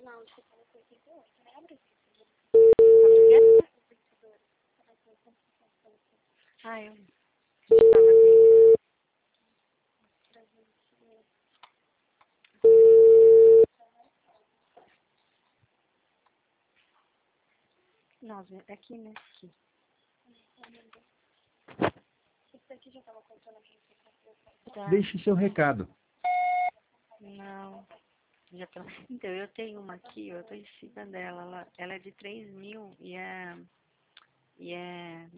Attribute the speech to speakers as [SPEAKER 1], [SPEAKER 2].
[SPEAKER 1] Ah, eu estava bem. Nossa, é aqui, né? Aqui. Tá.
[SPEAKER 2] Deixe seu recado.
[SPEAKER 1] Não. Já tô... Então, eu tenho uma aqui, eu tô em cima dela. Ela é de 3.000 e é